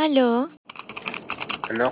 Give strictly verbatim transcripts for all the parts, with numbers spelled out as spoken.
Aló. Aló.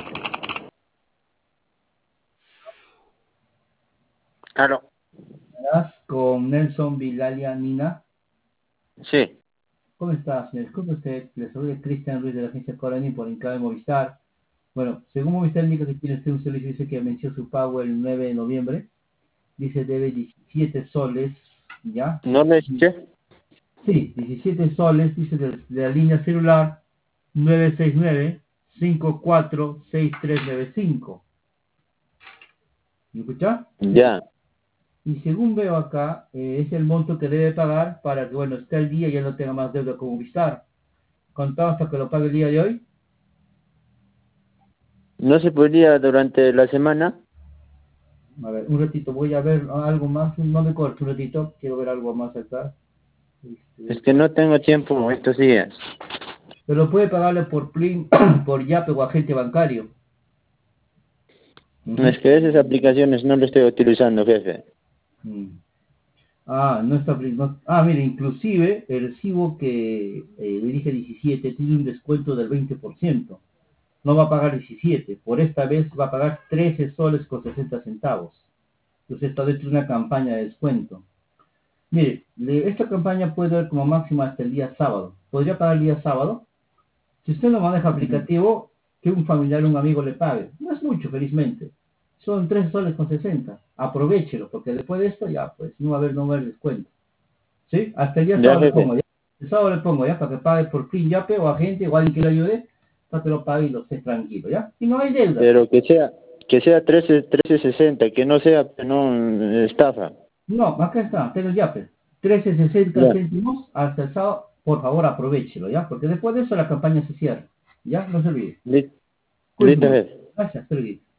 Aló. ¿Estás con Nelson Vilalia Nina? Sí. ¿Cómo estás? Me disculpe usted, le saluda Cristian Ruiz de la agencia Corani por Inclave Movistar. Bueno, según Movistar indica que tiene usted un servicio, dice que venció su pago el nueve de noviembre. Dice debe diecisiete soles, ¿ya? ¿No le escuché? Sí, diecisiete soles, dice de, de la línea celular nueve seis nueve, cinco cuatro seis tres nueve cinco. ¿Me escucha? Ya. Y según veo acá, eh, es el monto que debe pagar para que, bueno, esté al día y ya no tenga más deuda con Movistar. ¿Contado hasta que lo pague el día de hoy? ¿No se podría durante la semana? A ver, un ratito, voy a ver algo más, no me corto un ratito, quiero ver algo más acá. Este, Es que no tengo tiempo estos días. pero puede pagarle por Plin, por Yape o agente bancario. No, es que esas aplicaciones no las estoy utilizando, jefe. Mm. Ah, no está, no- ah, mire, inclusive el recibo que eh, le dije diecisiete tiene un descuento del veinte por ciento. No va a pagar diecisiete, por esta vez va a pagar trece soles con sesenta centavos. Entonces está dentro de una campaña de descuento. Mire, le- esta campaña puede dar como máximo hasta el día sábado. ¿Podría pagar el día sábado? Si usted no maneja aplicativo, que un familiar o un amigo le pague. No es mucho, felizmente. Son tres soles con sesenta. Aprovéchelo, porque después de esto ya, pues, no va a haber, no va a haber descuento. ¿Sí? Hasta el día Ya, sábado le jefe. pongo, ¿ya? El sábado le pongo, ¿ya? Para que pague por fin Yape o agente o alguien que le ayude, para que lo pague y lo esté tranquilo, ¿ya? Y no hay deuda. Pero que sea que sea trece, trece sesenta, que no sea no estafa. No, acá está, tengo el Yape. trece sesenta Ya. céntimos hasta el sábado, por favor, aprovéchelo, ¿ya? Porque después de eso la campaña se cierra. ¿Ya? No se olvide. Listo, Cuídense listo, mucho. jefe. Gracias, se olvide.